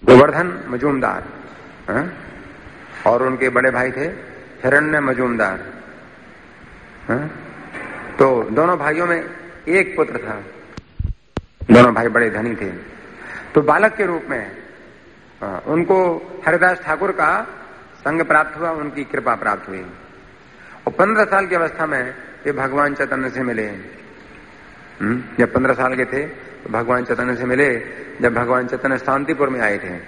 गोवर्धन मजूमदार, और उनके बड़े भाई थे हिरण्य मजूमदार। तो दोनों भाइयों में एक पुत्र था, दोनों भाई बड़े धनी थे। तो बालक के रूप में उनको हरिदास ठाकुर का संग प्राप्त हुआ, उनकी कृपा प्राप्त हुई। और 15 साल की अवस्था में वे भगवान चैतन्य से मिले। जब 15 साल के थे तो भगवान चैतन्य से मिले, जब भगवान चैतन्य शांतिपुर में आए थे।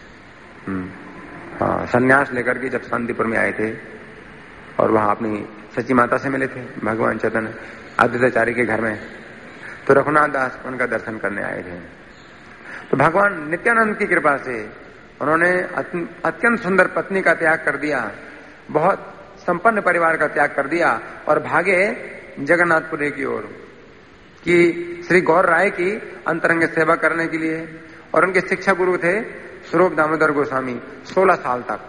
संन्यास लेकर के जब शांतिपुर में आए थे और वहां अपनी सची माता से मिले थे भगवान चैतन्य अद्वैताचार्य के घर में, तो रघुनाथ दास उनका दर्शन करने आए थे। तो भगवान नित्यानंद की कृपा से उन्होंने अत्यंत सुंदर पत्नी का त्याग कर दिया, बहुत संपन्न परिवार का त्याग कर दिया और भागे जगन्नाथपुरी की ओर कि श्री गौर राय की अंतरंग सेवा करने के लिए। और उनके शिक्षा गुरु थे स्वरूप दामोदर गोस्वामी। 16 साल तक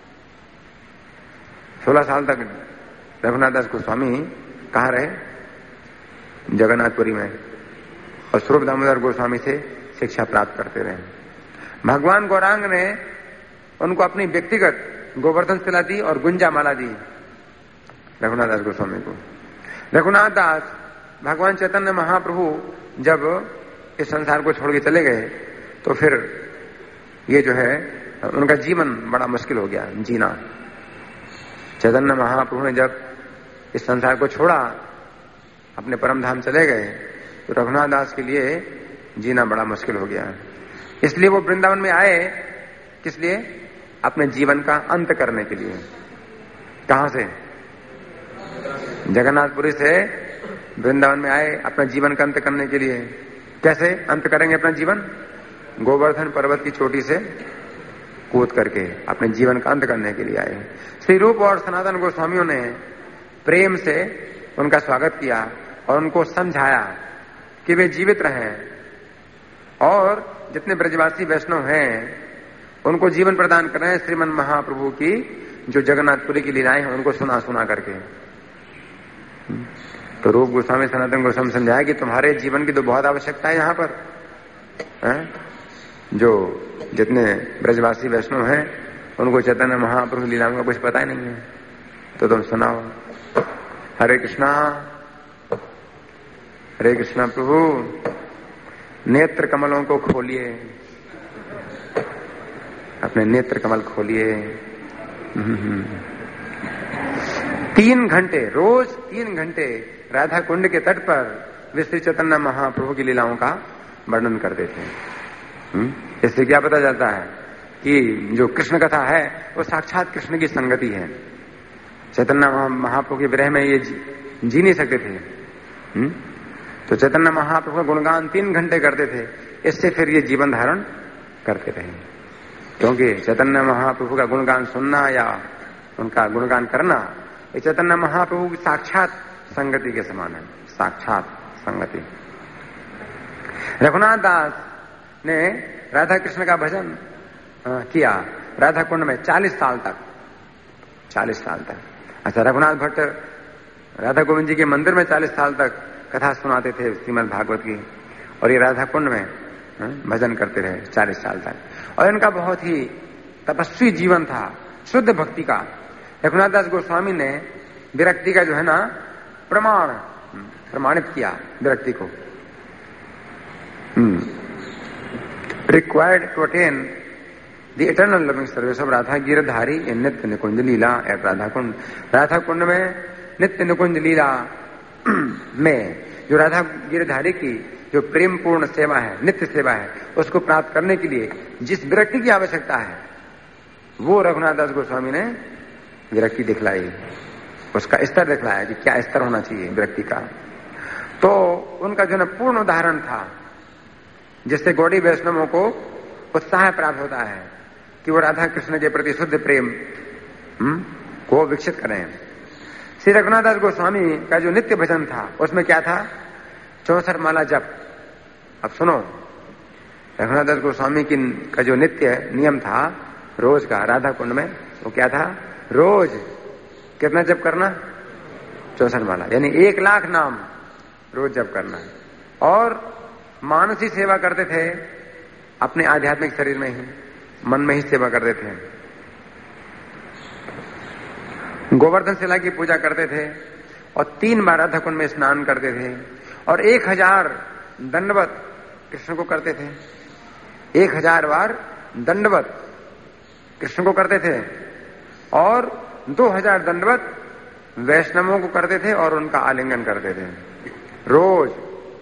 रघुनाथ दास गोस्वामी कहाँ रहे? जगन्नाथपुरी में, और स्वरूप दामोदर गोस्वामी से शिक्षा प्राप्त करते रहे। भगवान गौरांग ने उनको अपनी व्यक्तिगत गोवर्धन शिला दी और गुंजा माला दी रघुनाथ दास गोस्वामी को। रघुनाथ दास भगवान चैतन्य महाप्रभु जब इस संसार को छोड़ के चले गए तो फिर ये जो है उनका जीवन बड़ा मुश्किल हो गया जीना। चैतन्य महाप्रभु ने जब इस संसार को छोड़ा, अपने परम धाम चले गए, तो रघुनाथ दास के लिए जीना बड़ा मुश्किल हो गया। इसलिए वो वृंदावन में आए, किस लिए? अपने जीवन का अंत करने के लिए। कहां से? जगन्नाथपुरी से वृंदावन में आए अपने जीवन का अंत करने के लिए। कैसे अंत करेंगे अपना जीवन? गोवर्धन पर्वत की चोटी से कूद करके अपने जीवन का अंत करने के लिए आए। श्री रूप और सनातन गोस्वामियों ने प्रेम से उनका स्वागत किया और उनको समझाया कि वे जीवित रहें और जितने ब्रजवासी वैष्णव हैं उनको जीवन प्रदान कर रहे हैं। श्रीमन महाप्रभु की जो जगन्नाथपुरी की लीलाएं हैं उनको सुना करके। तो रूप गोस्वामी सनातन गोस्वामी समझाया कि तुम्हारे जीवन की तो बहुत आवश्यकता है यहाँ पर, जो जितने ब्रजवासी वैष्णव हैं उनको चैतन्य महाप्रभु लीलाओं का कुछ पता ही नहीं है, तो तुम सुनाओ। हरे कृष्णा प्रभु, नेत्र कमलों को खोलिए, अपने नेत्र कमल खोलिए। 3 घंटे रोज 3 घंटे राधा कुंड के तट पर वे श्री चैतन्य महाप्रभु की लीलाओं का वर्णन करते थे। इससे क्या पता चलता है कि जो कृष्ण कथा है वो साक्षात कृष्ण की संगति है। चैतन्य महाप्रभु के विरह में ये जी नहीं सकते थे। तो चैतन्य महाप्रभु का गुणगान 3 घंटे करते थे। इससे फिर ये जीवन धारण करते रहे, क्योंकि चैतन्य महाप्रभु का गुणगान सुनना या उनका गुणगान करना ये चैतन्य महाप्रभु की साक्षात संगति के समान है, साक्षात संगति। रघुनाथ दास ने राधा कृष्ण का भजन किया राधा कुंड में 40 साल तक। अच्छा, रघुनाथ भट्ट राधा गोविंद जी के मंदिर में 40 साल तक कथा सुनाते थे श्रीमद् भागवत की, और ये राधा कुंड में भजन करते रहे 40 साल तक। और इनका बहुत ही तपस्वी जीवन था, शुद्ध भक्ति का। रघुनाथ दास गोस्वामी ने विरक्ति का जो है ना प्रमाणित किया विरक्ति को। Required to attain the eternal loving service of Radha Giridhari in nitya nikunja lila at Radha Kund. Radha Kund में नित्य निकुंज लीला में जो राधा गिरधारी की जो प्रेम पूर्ण सेवा है, नित्य सेवा है, उसको प्राप्त करने के लिए जिस विरक्ति की आवश्यकता है वो रघुनाथ दास गोस्वामी ने विरक्ति दिखलाई, उसका स्तर दिखलाया कि क्या स्तर होना चाहिए विरक्ति का। तो उनका जो है पूर्ण उदाहरण था जिससे गौड़ी वैष्णवों को उत्साह प्राप्त होता है कि वो राधा कृष्ण के प्रति शुद्ध प्रेम को विकसित करें। श्री रघुनाथ दास गोस्वामी का जो नित्य भजन था उसमें क्या था? 64 माला जप। अब सुनो, रघुनाथ दास गोस्वामी का जो नित्य नियम था रोज का राधा कुंड में, वो क्या था? रोज कितना जप करना? 64 माला, यानी 1 लाख नाम रोज जप करना है। और मानसी सेवा करते थे अपने आध्यात्मिक शरीर में ही। मन में ही सेवा करते थे। गोवर्धन शिला की पूजा करते थे और 3 बार राधा कुंड में स्नान करते थे और 1000 दंडवत कृष्ण को करते थे। 1000 बार दंडवत कृष्ण को करते थे और 2000 दंडवत वैष्णवों को करते थे और उनका आलिंगन करते थे रोज।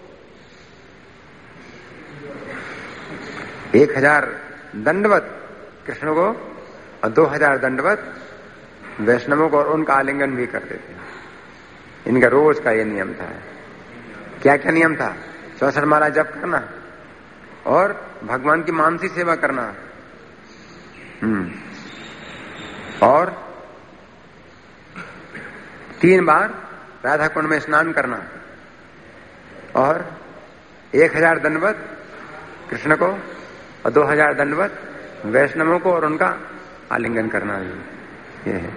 1000 दंडवत कृष्ण को और 2000 दंडवत वैष्णवों को और उनका आलिंगन भी करते थे। इनका रोज का ये नियम था। क्या क्या नियम था? 64 माला जप करना और भगवान की मानसी सेवा करना और 3 बार राधा कुंड में स्नान करना और 1000 दंडवत कृष्ण को और 2000 दंडवत वैष्णवों को और उनका आलिंगन करना। ये है।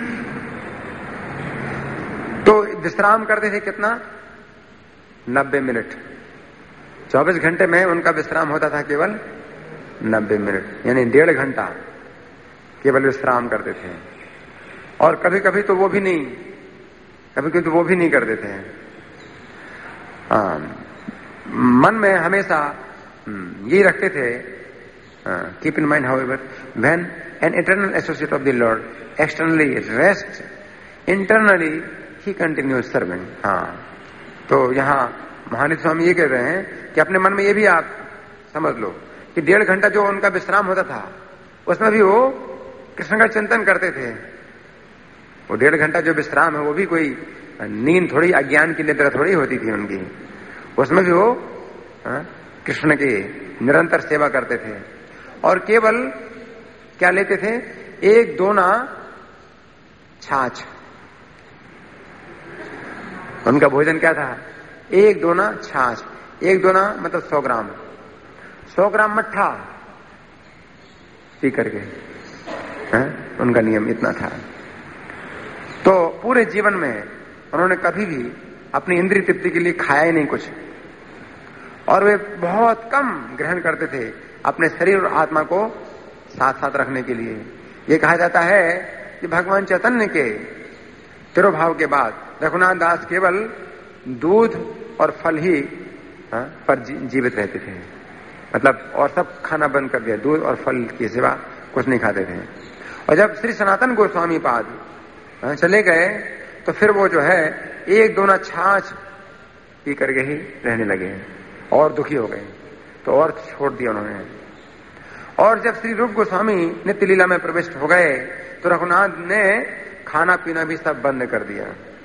तो विश्राम करते थे कितना? 90 मिनट। 24 घंटे में उनका विश्राम होता था केवल 90 मिनट, यानी 1.5 घंटा केवल विश्राम करते थे। और कभी कभी तो वो भी नहीं, करते थे। मन में हमेशा यही रखते थे, keep in mind however when an eternal associate of the Lord externally rest, internally he continues serving. तो यहां महानिधि स्वामी ये कह रहे हैं कि अपने मन में ये भी आप समझ लो कि 1.5 घंटा जो उनका विश्राम होता था उसमें भी वो कृष्ण का चिंतन करते थे। वो 1.5 घंटा जो विश्राम है वो भी कोई नींद थोड़ी, अज्ञान की निद्रा थोड़ी होती थी उनकी। उसमें भी वो कृष्ण की निरंतर सेवा करते थे और केवल क्या लेते थे? 1 दोना छाछ। उनका भोजन क्या था? 1 दोना छाछ। 1 दोना मतलब 100 ग्राम, 100 ग्राम मट्ठा पी करके उनका नियम इतना था। तो पूरे जीवन में उन्होंने कभी भी अपनी इंद्रिय तृप्ति के लिए खाया ही नहीं कुछ, और वे बहुत कम ग्रहण करते थे अपने शरीर और आत्मा को साथ साथ रखने के लिए। ये कहा जाता है कि भगवान चैतन्य के तिरोभाव के बाद रघुनाथ दास केवल दूध और फल ही पर जीवित रहते थे। मतलब और सब खाना बंद कर दिया, दूध और फल के सिवा कुछ नहीं खाते थे। और जब श्री सनातन गोस्वामी पाद चले गए तो फिर वो जो है 1 दोना छाछ पी करके ही रहने लगे और दुखी हो गए, तो और छोड़ दिया उन्होंने। और जब श्री रूप गोस्वामी नित्य लीला में प्रविष्ट हो गए तो रघुनाथ ने खाना पीना भी सब बंद कर दिया।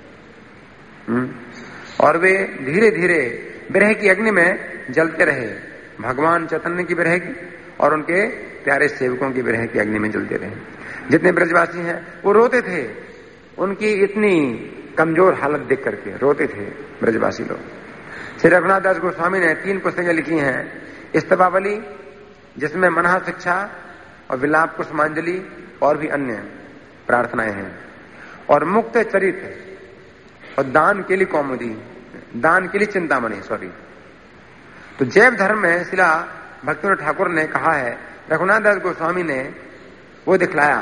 और वे धीरे धीरे विरह की अग्नि में जलते रहे, भगवान चैतन्य की विरह की और उनके प्यारे सेवकों की विरह की अग्नि में जलते रहे। जितने ब्रजवासी हैं वो रोते थे, उनकी इतनी कमजोर हालत देख करके रोते थे ब्रजवासी लोग। श्री रघुनाथ दास गोस्वामी ने 3 पुस्तकें लिखी हैं। स्तवावली, जिसमें मनहा शिक्षा और विलाप कुसुमांजलि और भी अन्य प्रार्थनाएं हैं, और मुक्त चरित्र और दान के लिए कौमुदी, दान के लिए चिंतामणि, तो जैव धर्म में शिला भक्तिविनोद ठाकुर ने कहा है, रघुनाथ दास गोस्वामी ने वो दिखलाया,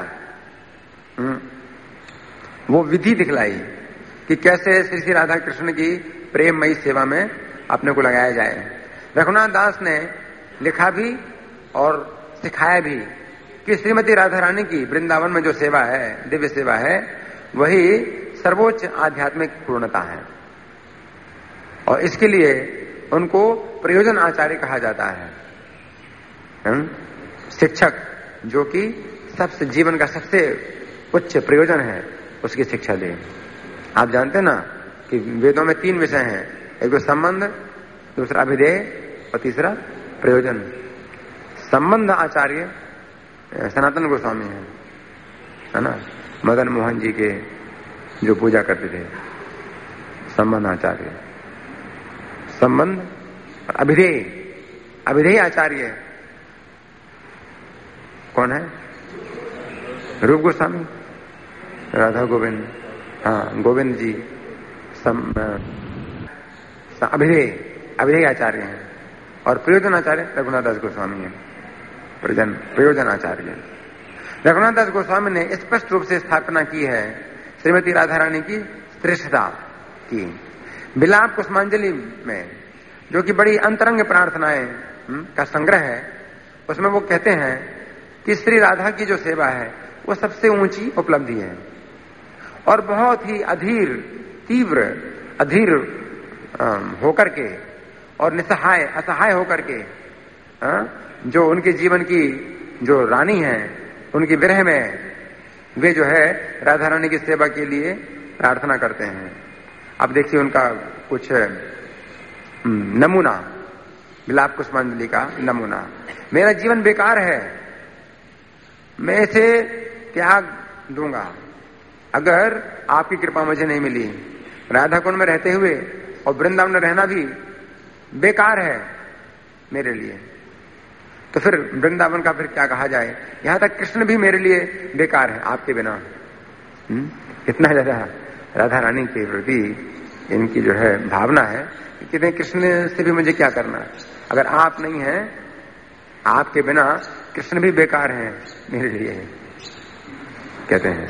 वो विधि दिखलाई कि कैसे श्री श्री राधा कृष्ण की प्रेममयी सेवा में अपने को लगाया जाए। रघुनाथ दास ने लिखा भी और सिखाया भी कि श्रीमती राधा रानी की वृंदावन में जो सेवा है, दिव्य सेवा है, वही सर्वोच्च आध्यात्मिक पूर्णता है। और इसके लिए उनको प्रयोजन आचार्य कहा जाता है, शिक्षक जो कि सबसे जीवन का सबसे उच्च प्रयोजन है उसकी शिक्षा दे। आप जानते हैं ना कि वेदों में 3 विषय हैं, एक तो संबंध, दूसरा अभिधेय और तीसरा प्रयोजन। संबंध आचार्य सनातन गोस्वामी है ना, मदन मोहन जी के जो पूजा करते थे, संबंध आचार्य। संबंध और अभिधेय, अभिधेय आचार्य कौन है? रूप गोस्वामी, राधा गोविंद, गोविंद जी अभिधेय आचार्य हैं, और प्रयोजन आचार्य रघुनाथ दास गोस्वामी हैं। प्रयोजनाचार्य। रघुनाथ दास गोस्वामी ने स्पष्ट रूप से स्थापना की है श्रीमती राधा रानी की श्रेष्ठता की। विलाप कुसुमांजलि में, जो कि बड़ी अंतरंग प्रार्थनाएं का संग्रह है, उसमें वो कहते हैं कि श्री राधा की जो सेवा है वो सबसे ऊंची उपलब्धि है और बहुत ही अधीर, तीव्र अधीर होकर के और निसहाय असहाय होकर के जो उनके जीवन की जो रानी है, उनकी विरह में वे जो है राधा रानी की सेवा के लिए प्रार्थना करते हैं। अब देखिए उनका कुछ नमूना, विलाप कुसुमांजलि का नमूना। मेरा जीवन बेकार है, मैं इसे त्याग दूंगा अगर आपकी कृपा मुझे नहीं मिली। राधा कुंड में रहते हुए और वृंदावन में रहना भी बेकार है मेरे लिए, तो फिर वृंदावन का फिर क्या कहा जाए। यहां तक कृष्ण भी मेरे लिए बेकार है आपके बिना। इतना ज्यादा राधा रानी के प्रति इनकी जो है भावना है कि कहते कृष्ण से भी मुझे क्या करना, अगर आप नहीं हैं, आपके बिना कृष्ण भी बेकार है मेरे लिए, कहते हैं।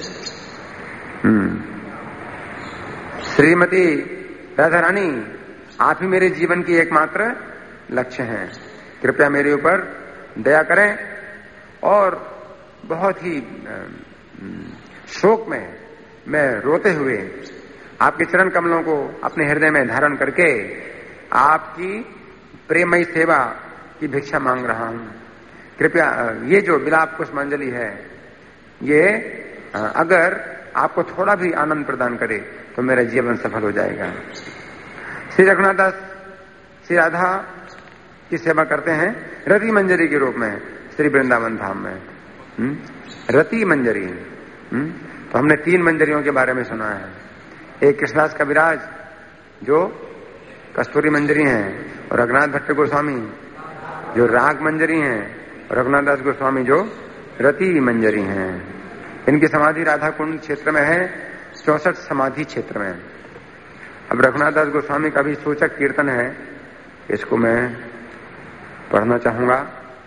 श्रीमती राधा रानी, आप ही मेरे जीवन की एकमात्र लक्ष्य हैं, कृपया मेरे ऊपर दया करें। और बहुत ही शोक में मैं रोते हुए आपके चरण कमलों को अपने हृदय में धारण करके आपकी प्रेमयी सेवा की भिक्षा मांग रहा हूं। कृपया ये जो विलाप कुसुमांजलि है, ये अगर आपको थोड़ा भी आनंद प्रदान करे तो मेरा जीवन सफल हो जाएगा। श्री रघुनाथ दास श्री राधा की सेवा करते हैं रति मंजरी के रूप में श्री वृंदावन धाम में। रति मंजरी, तो हमने 3 मंजरियों के बारे में सुना है। एक कृष्णदास कविराज जो कस्तूरी मंजरी हैं, और रघुनाथ भट्ट गोस्वामी जो राग मंजरी हैं, और रघुनाथ दास गोस्वामी जो रति मंजरी हैं। इनकी समाधि राधा कुंड क्षेत्र में है, 64 समाधि क्षेत्र में। अब रघुनाथ दास गोस्वामी का भी सूचक कीर्तन है, इसको मैं पढ़ना चाहूंगा।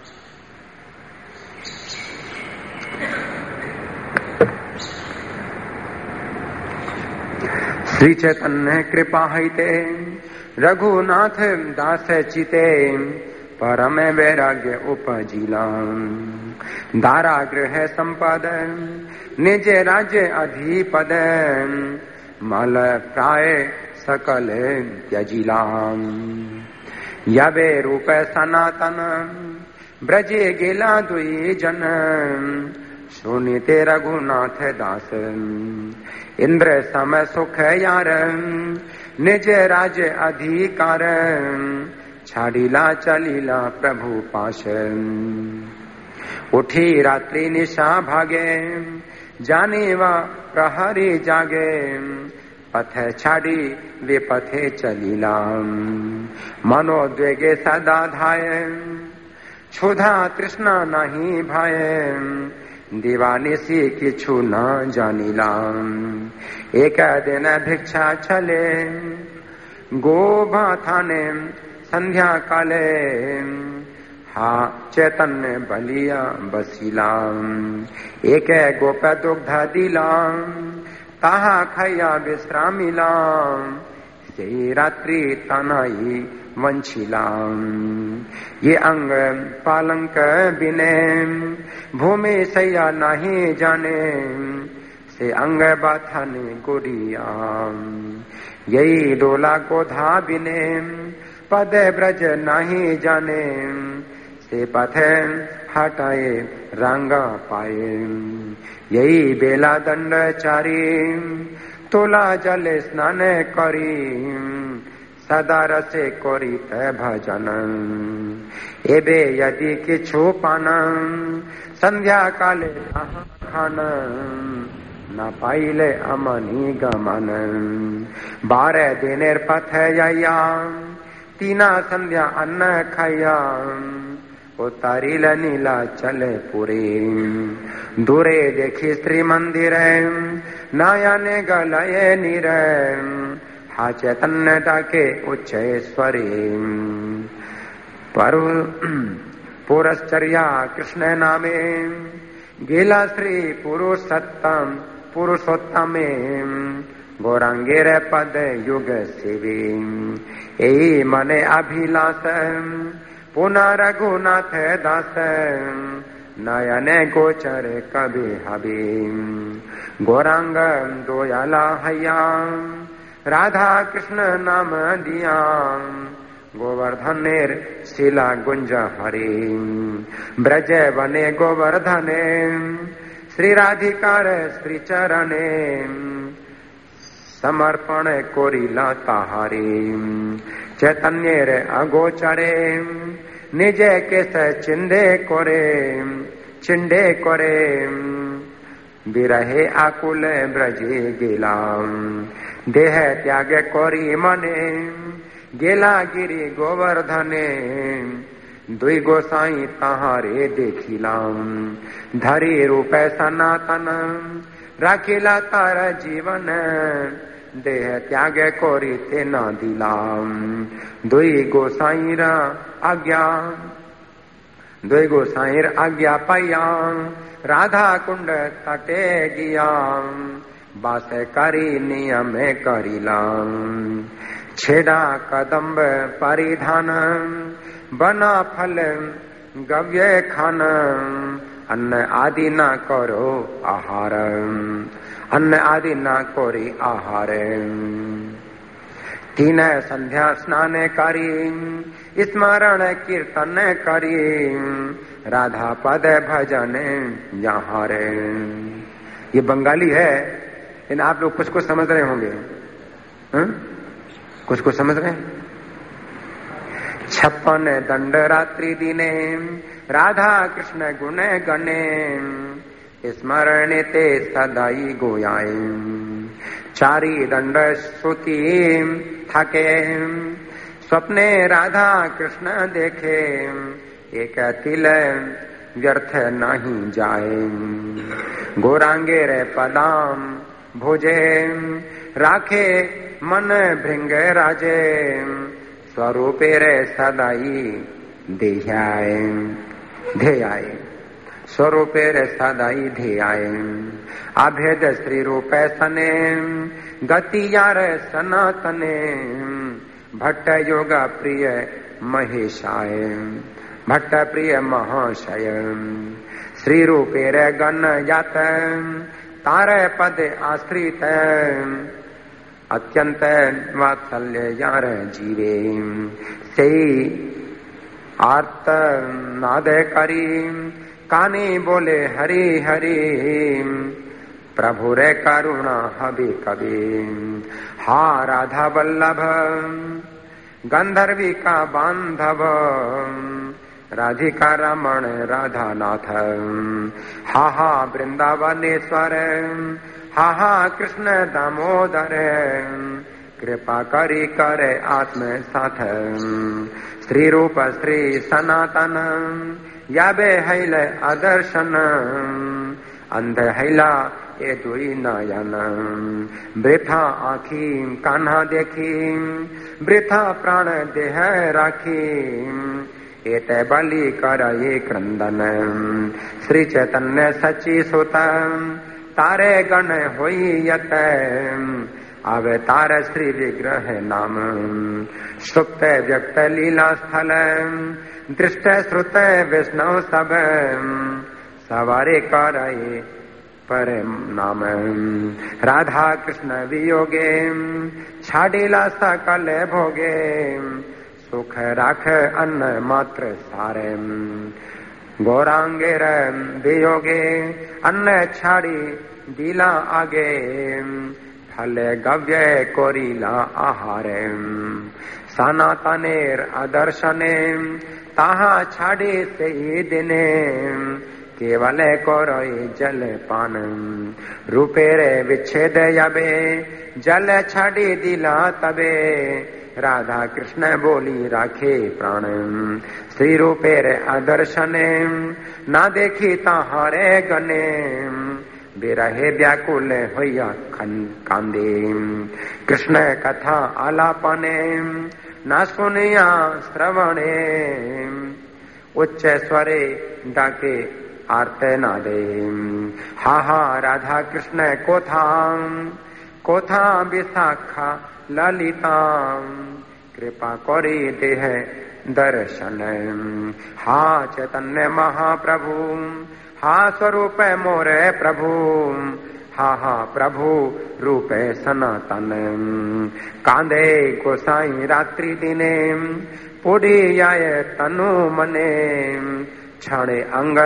श्री चैतन्य कृपा हिते रघुनाथ दास चिते परम वैराग्य उपजिला दारागृह संपद निज राज्य अधिपद मल प्राय सकल त्यजिला यवे रूप सनातन ब्रजे गेला दुई जन सुनीते रघुनाथ दास इंद्र सम सुख यार निज राज अधिकार छाड़ीला चलीला प्रभु पाश उठी रात्रि निशा भागे जाने वा प्रहरी जागे पथ छाड़ी वे पथे चलीला मनोद्वेगे सदा धाय क्षुधा तृष्णा नहीं भाय दीवानी सी किछु न जानीला एक दिन भिक्षा छले गोभा थाने संध्या काले हा चैतन्य बलिया बसीला एक गोप दुग्ध दिला ताहा खैया विश्रामिला से रात्रि तनाई वंशिला ये अंग पालंक बिने भूमि सैया नहीं जाने से अंग बाथाने गोरिया यही डोला गोधा बिने पद ब्रज नहीं जाने से पथ हटाए रंगा पाए यही बेला दंड चारी तोला जल स्नान करी सदा रसे करित भजन एबे यदि किछु पान संध्या काले खान न पाइले अमनी गमन 12 दिनेर पथ या तीना संध्या अन्न खाया उतारिल नीला चले पुरी दूरे देखी श्री मंदिर नयने गलये नीर हा चैतन्य डाके उच्चेश्वरी पुरश्चर्या कृष्ण नामे गेला श्री पुरुषोत्तमे गौरांगेर पद युग सेवे ए मने अभिलाष पुनः रघुनाथ दास नयन गोचर कभी हबे गौरांग दोयाला हैया राधा कृष्ण नाम दिया गोवर्धनेर शिला गुंज हरे ब्रज वने गोवर्धने श्री राधिकार श्री चरणे समर्पण कोरिला ताहारे चैतन्येर अगोचरे निज केस चिंडे कोरे बिरहे आकुल ब्रजे गेला देह त्याग कोरी मने गेला गिरी गोवर्धने दुई गोसाई ताहारे देखिला धरी रूप सनातन राखिला तार जीवन देह त्याग कोरी ते न दिला दुई गोसाईर आज्ञा पाया राधा कुंड तटे गिया बास करी नियम करिला छेड़ा कदम्ब परिधान बना फल गव्य खान अन्न आदि न करो आहार अन्न आदि न कोरी आहार तीन संध्या स्नान करी स्मरण कीर्तन करी राधा पद भजन यहाँ रे। ये बंगाली है, इन आप लोग कुछ कुछ समझ रहे होंगे, कुछ कुछ समझ रहे हैं। 56 दंड रात्रि दिने राधा कृष्ण गुण गणे स्मरण ते सदाई गोयाए चारी दंड श्रुति थके स्वप्ने राधा कृष्ण देखे एक तिल व्यर्थ नहीं जाए गौरांगे रे पदाम भोजे राखे मन भृंग राजे स्वरूपे रे सदाई ध्येयाय स्वरूपे रे सदाई ध्येयाय अभेद श्री रूपे सने गति यार सनातने भट्ट योगा प्रिय महेशाय भट्ट प्रिय महाशय श्री रूपे रे गण जात तारे पद आश्रित अत्यंत वात्सल्य यार जीवे से आर्त नाद करी कानी बोले हरि हरि प्रभु रे करुणा हबि कवि हा राधा वल्लभ गंधर्वी का बांधव राधिका रमण राधा नाथ हा हा वृंदावनेश्वर हा हा कृष्ण दामोदर कृपा करी करे आत्म साथ श्री रूप श्री सनातन याबे हैल आदर्शन अंध हैला ए दुई नयन वृथा आखी कान्हा देखी वृथा प्राण देह राखी एत बलि कर ये क्रंदन श्री चैतन्य सची सुत तारे गण होई यत अवतार श्री विग्रह नाम सुप्त व्यक्त लीला स्थल दृष्ट श्रुत विष्णु सब सवारे कराए पर नाम राधा कृष्ण वियोगे छाड़ीला सकल भोगे सुख राख अन्न मात्र सारे गौरांगे वियोगे अन्न छाड़ी दिला आगे फल गव्य कोरिला आहारे सनातनेर आदर्शने ताहा छाड़ी से दिने केवल कोरोई जल पान रूपे रे विच्छेद यबे जल छाड़ी दिला तबे राधा कृष्ण बोली राखे प्राण श्री रूपे रे आदर्शने ना देखी ताहारे गने बिरहे व्याकुल होया कांदे कृष्ण कथा आलापने ना सुनिया श्रवणे उच्च स्वरे डाके आर्ते नादे। हा हा राधा कृष्ण कोथा विशाखा ललिता कृपा करी देह दर्शन। हा चैतन्य महाप्रभु हा स्वरूप मोरे प्रभु हा हा प्रभु रूपे सनातन। कांदे गोसाई रात्रि दिने पुरी आय तनु मने छाड़े अंग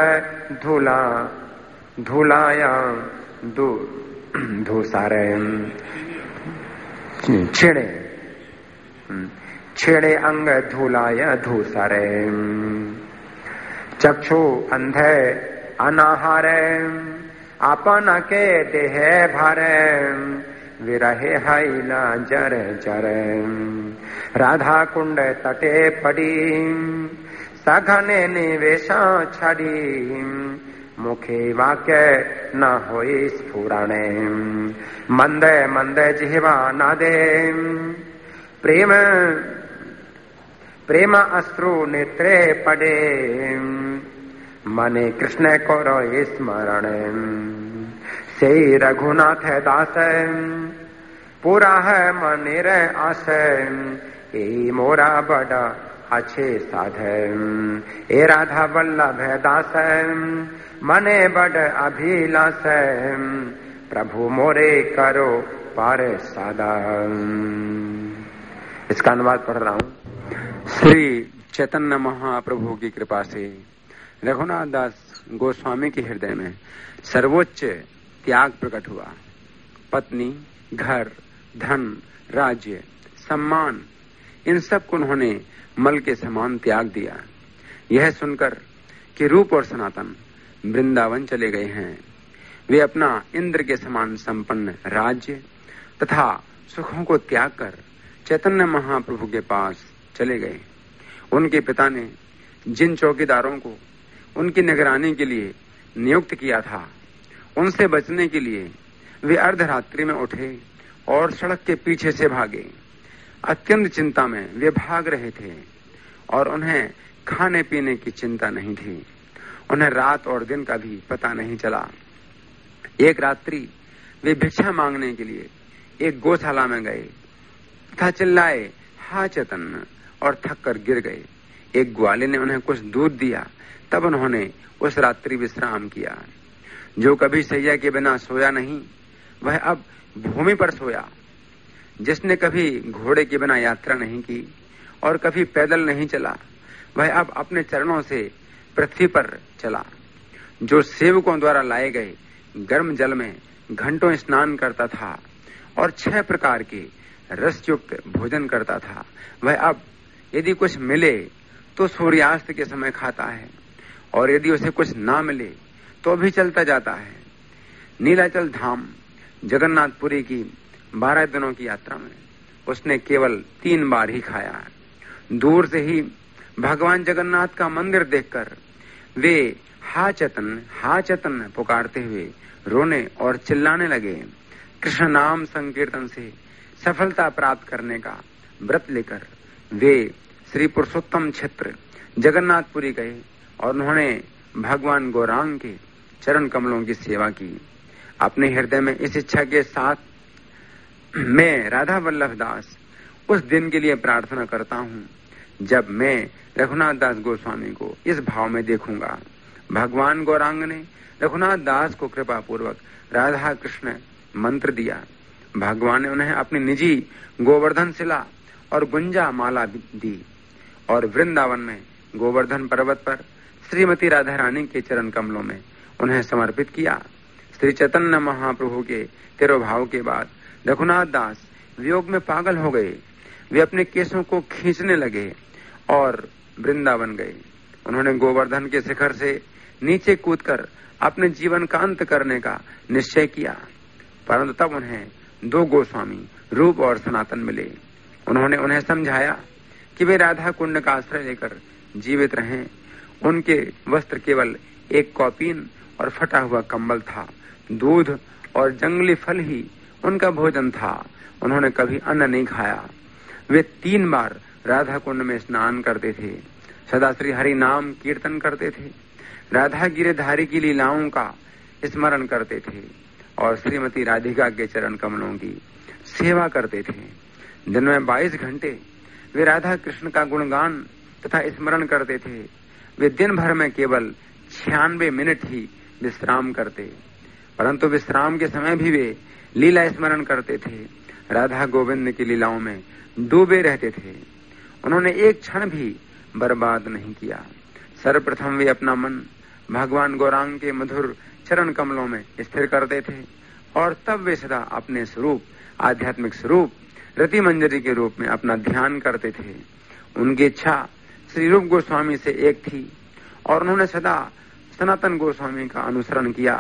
धूलाया धूसारे छेड़े अंग धूलाया धूसारे। चक्षु अंधे अनाहारे आपन के देह भारे विरहे हैला जर जर। राधा कुंड तटे पड़ी सघने निवेशा छड़ी मुखे वाक्य न होई स्फुरणे। मंदे मंदे जिह्वा नादे प्रेम अश्रु नेत्रे पड़े मने कृष्ण करो स्मरण। से रघुनाथ दास पूरा है मनेर आस ए मोरा बड़ा अच्छे साधन। ए राधा वल्लभ दास मने बड़ अभिलाष प्रभु मोरे करो पार सादा। इसका अनुवाद पढ़ रहा हूं। श्री चैतन्य महाप्रभु की कृपा से रघुनाथ दास गोस्वामी के हृदय में सर्वोच्च त्याग प्रकट हुआ। पत्नी, घर, धन, राज्य, सम्मान, इन सब को उन्होंने मल के समान त्याग दिया। यह सुनकर कि रूप और सनातन वृंदावन चले गए हैं, वे अपना इंद्र के समान संपन्न राज्य तथा सुखों को त्याग कर चैतन्य महाप्रभु के पास चले गए। उनके पिता ने जिन चौकीदारों को उनकी निगरानी के लिए नियुक्त किया था, उनसे बचने के लिए वे अर्धरात्रि में उठे और सड़क के पीछे से भागे। अत्यंत चिंता में वे भाग रहे थे और उन्हें खाने पीने की चिंता नहीं थी। उन्हें रात और दिन का भी पता नहीं चला। एक रात्रि वे भिक्षा मांगने के लिए एक गौशाला में गए तथा चिल्लाए, हा चैतन्य, और थक कर गिर गए। एक ग्वाले ने उन्हें कुछ दूध दिया, तब उन्होंने उस रात्रि विश्राम किया। जो कभी सैया के बिना सोया नहीं, वह अब भूमि पर सोया। जिसने कभी घोड़े के बिना यात्रा नहीं की और कभी पैदल नहीं चला, वह अब अपने चरणों से पृथ्वी पर चला। जो सेवकों द्वारा लाए गए गर्म जल में घंटों स्नान करता था और 6 प्रकार के रसयुक्त भोजन करता था, वह अब यदि कुछ मिले तो सूर्यास्त के समय खाता है और यदि उसे कुछ ना मिले तो भी चलता जाता है। नीलाचल धाम जगन्नाथपुरी की 12 दिनों की यात्रा में उसने केवल 3 बार ही खाया। दूर से ही भगवान जगन्नाथ का मंदिर देखकर वे हा चैतन्य पुकारते हुए रोने और चिल्लाने लगे। कृष्ण नाम संकीर्तन से सफलता प्राप्त करने का व्रत लेकर वे श्री पुरुषोत्तम क्षेत्र जगन्नाथपुरी गए और उन्होंने भगवान गौरांग के चरण कमलों की सेवा की। अपने हृदय में इस इच्छा के साथ मैं राधा वल्लभ दास उस दिन के लिए प्रार्थना करता हूं जब मैं रघुनाथ दास गोस्वामी को इस भाव में देखूंगा। भगवान गौरांग ने रघुनाथ दास को कृपा पूर्वक राधा कृष्ण मंत्र दिया। भगवान ने उन्हें अपनी निजी गोवर्धन शिला और गुंजा माला दी और वृंदावन में गोवर्धन पर्वत पर श्रीमती राधा रानी के चरण कमलों में उन्हें समर्पित किया। श्री चैतन्य महाप्रभु के तिरोभाव के बाद रघुनाथ दास वियोग में पागल हो गए। वे अपने केसों को खींचने लगे और वृंदावन गए। उन्होंने गोवर्धन के शिखर से नीचे कूदकर अपने जीवन का अंत करने का निश्चय किया, परंतु तब उन्हें 2 गोस्वामी रूप और सनातन मिले। उन्होंने उन्हें समझाया कि वे राधा कुंड का आश्रय लेकर जीवित रहें। उनके वस्त्र केवल एक कौपीन और फटा हुआ कंबल था। दूध और जंगली फल ही उनका भोजन था। उन्होंने कभी अन्न नहीं खाया। वे 3 बार राधा कुंड में स्नान करते थे। सदा श्री हरि नाम कीर्तन करते थे, राधा गिरधारी की लीलाओं का स्मरण करते थे और श्रीमती राधिका के चरण कमलों की सेवा करते थे। दिन में 22 घंटे वे राधा कृष्ण का गुणगान तथा स्मरण करते थे। वे दिन भर में केवल 96 मिनट ही विश्राम करते, परंतु विश्राम के समय भी वे लीला स्मरण करते थे, राधा गोविंद की लीलाओं में डूबे रहते थे। उन्होंने एक क्षण भी बर्बाद नहीं किया। सर्वप्रथम वे अपना मन भगवान गौरांग के मधुर चरण कमलों में स्थिर करते थे और तब वे सदा अपने स्वरूप, आध्यात्मिक स्वरूप रति मंजरी के रूप में अपना ध्यान करते थे। उनकी इच्छा श्री रूप गोस्वामी से एक थी और उन्होंने सदा सनातन गोस्वामी का अनुसरण किया।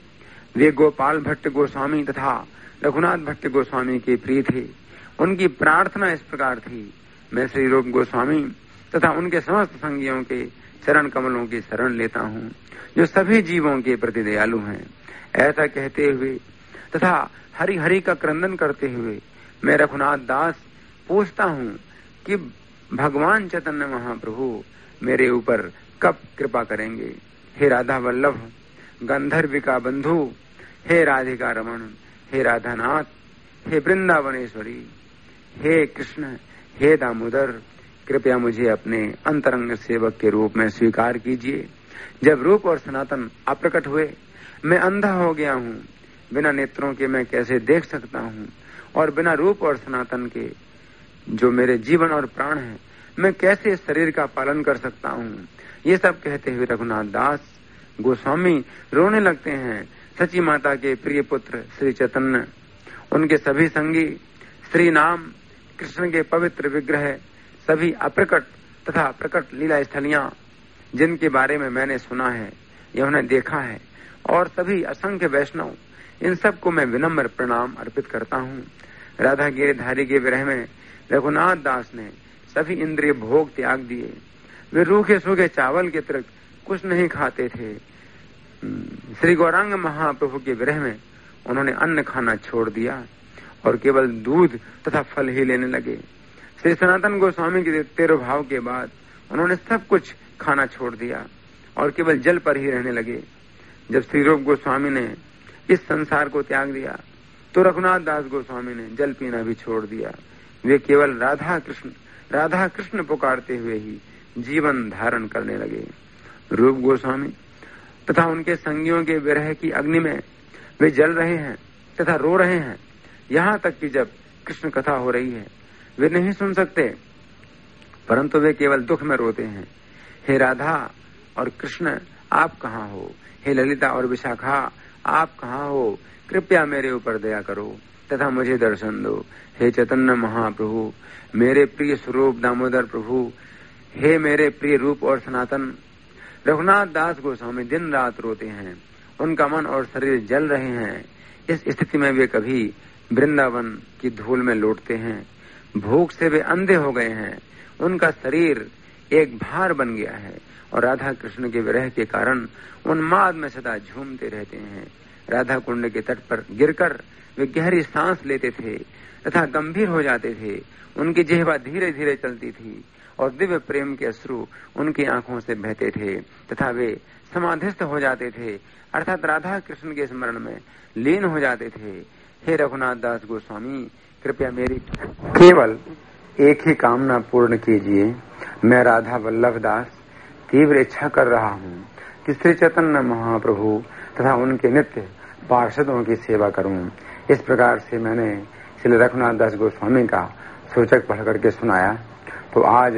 वे गोपाल भट्ट गोस्वामी तथा रघुनाथ भट्ट गोस्वामी के प्रिय थे। उनकी प्रार्थना इस प्रकार थी, मैं श्री रूप गोस्वामी तथा उनके समस्त संगियों के चरण कमलों की शरण लेता हूँ, जो सभी जीवों के प्रति दयालु हैं। ऐसा कहते हुए तथा हरि हरि का क्रंदन करते हुए मैं रघुनाथ दास पूछता हूँ कि भगवान चैतन्य महाप्रभु मेरे ऊपर कब कृपा करेंगे। हे राधा वल्लभ, गंधर्विका बंधु, हे राधिका रमण, हे राधानाथ, हे वृंदावनेश्वरी, हे कृष्ण, हे दामोदर, कृपया मुझे अपने अंतरंग सेवक के रूप में स्वीकार कीजिए। जब रूप और सनातन अप्रकट हुए, मैं अंधा हो गया हूँ। बिना नेत्रों के मैं कैसे देख सकता हूँ, और बिना रूप और सनातन के जो मेरे जीवन और प्राण है, मैं कैसे इस शरीर का पालन कर सकता हूँ। ये सब कहते हुए रघुनाथ दास गोस्वामी रोने लगते हैं। सची माता के प्रिय पुत्र श्री चैतन्य, उनके सभी संगी, श्री नाम कृष्ण के पवित्र विग्रह, सभी अप्रकट तथा प्रकट लीला स्थलियां जिनके बारे में मैंने सुना है या उन्हें देखा है, और सभी असंख्य वैष्णव, इन सब को मैं विनम्र प्रणाम अर्पित करता हूँ। राधा गिरधारी के विरह में रघुनाथ दास ने सभी इंद्रिय भोग त्याग दिए। वे रूखे सूखे चावल के अतिरिक्त कुछ नहीं खाते थे। श्री गौरांग महाप्रभु के विरह में उन्होंने अन्न खाना छोड़ दिया और केवल दूध तथा फल ही लेने लगे। श्री सनातन गोस्वामी के तिरुभाव के बाद उन्होंने सब कुछ खाना छोड़ दिया और केवल जल पर ही रहने लगे। जब श्री रूप गोस्वामी ने इस संसार को त्याग दिया तो रघुनाथ दास गोस्वामी ने जल पीना भी छोड़ दिया। वे केवल राधा कृष्ण पुकारते हुए ही जीवन धारण करने लगे। रूप गोस्वामी तथा उनके संगियों के विरह की अग्नि में वे जल रहे हैं तथा रो रहे हैं। यहाँ तक कि जब कृष्ण कथा हो रही है वे नहीं सुन सकते, परंतु वे केवल दुख में रोते हैं। हे राधा और कृष्ण, आप कहाँ हो? हे ललिता और विशाखा, आप कहाँ हो? कृपया मेरे ऊपर दया करो तथा मुझे दर्शन दो। हे चैतन्य महाप्रभु, मेरे प्रिय स्वरूप दामोदर प्रभु, हे मेरे प्रिय रूप और सनातन। रघुनाथ दास गोस्वामी दिन रात रोते हैं, उनका मन और शरीर जल रहे हैं। इस स्थिति में वे कभी वृंदावन की धूल में लौटते हैं। भूख से वे अंधे हो गए हैं, उनका शरीर एक भार बन गया है और राधा कृष्ण के विरह के कारण उन्माद में सदा झूमते रहते हैं। राधा कुंड के तट पर गिरकर वे गहरी सांस लेते थे तथा गंभीर हो जाते थे। उनकी जिह्वा धीरे धीरे चलती थी और दिव्य प्रेम के अश्रु उनकी आंखों से बहते थे तथा वे समाधिस्थ हो जाते थे, अर्थात राधा कृष्ण के स्मरण में लीन हो जाते थे। हे रघुनाथ दास गोस्वामी, कृपया मेरी केवल एक ही कामना पूर्ण कीजिए। मैं राधा वल्लभ दास तीव्र इच्छा कर रहा हूँ कि श्री चैतन्य महाप्रभु तथा उनके नित्य पार्षदों की सेवा करूं। इस प्रकार से मैंने श्री रघुनाथ दास गोस्वामी का सूचक पढ़ करके सुनाया। तो आज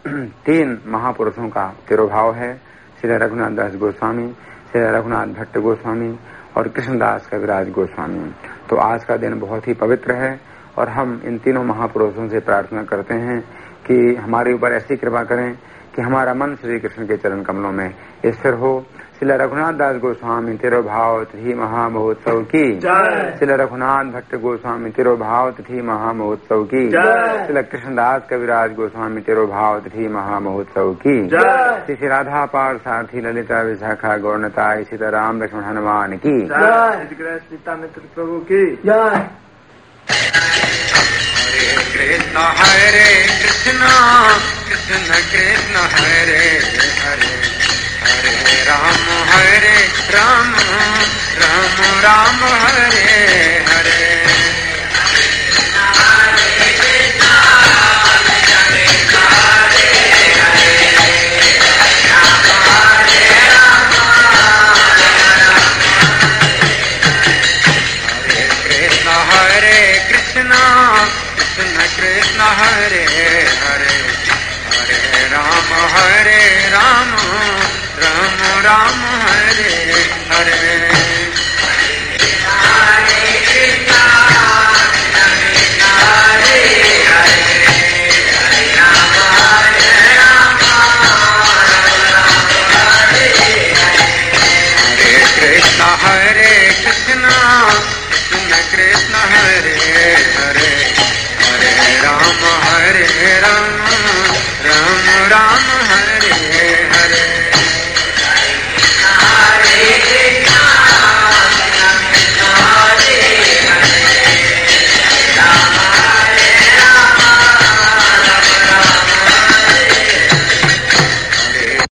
3 महापुरुषों का तिरुभाव है, श्री रघुनाथ दास गोस्वामी, श्री रघुनाथ भट्ट गोस्वामी और कृष्णदास कविराज गोस्वामी। तो आज का दिन बहुत ही पवित्र है और हम इन तीनों महापुरुषों से प्रार्थना करते हैं कि हमारे ऊपर ऐसी कृपा करें कि हमारा मन श्री कृष्ण के चरण कमलों में स्थिर हो। श्री रघुनाथ दास गोस्वामी तिरुभाव तिथि महामहोत्सव की जय। श्री रघुनाथ भट्ट गोस्वामी तिरुभाव तिथि महामहोत्सव की जय। श्री कृष्णदास कविराज गोस्वामी तिरुभाव तिथि महामहोत्सव की जय। श्री राधा पार सारथी ललिता विशाखा गौरनताई सीताराम लक्ष्मण हनुमान की जय। श्री कृष्ण मित्र प्रभु की जय। हरे कृष्ण कृष्ण कृष्ण हरे हरे हरे राम राम राम हरे हरे कृष्ण कृष्ण हरे हरे हरे राम राम राम हरे हरे हरे कृष्ण कृष्ण हरे हरे